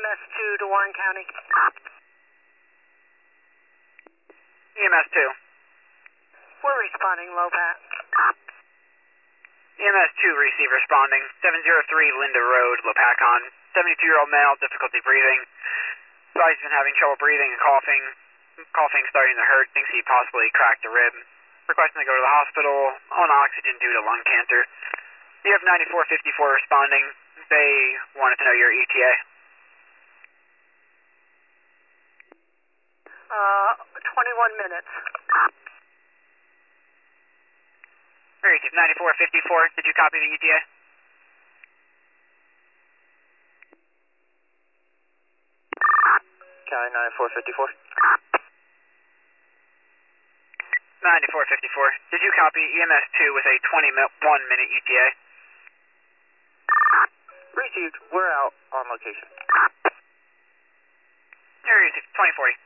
EMS 2 to Warren County. EMS 2. We're responding, low Pat. EMS 2 receive responding. 703 Linda Road, Lopakon. 72-year-old male, difficulty breathing. He's been having trouble breathing and coughing. Coughing starting to hurt. Thinks he possibly cracked a rib. Requesting to go to the hospital on oxygen due to lung cancer. You have 9454 responding. They wanted to know your ETA. 21 minutes. Receive 9454. Did you copy the ETA? County 9454. 9454. Did you copy EMS 2 with a 21-minute ETA? Received. We're out on location. Received 2040.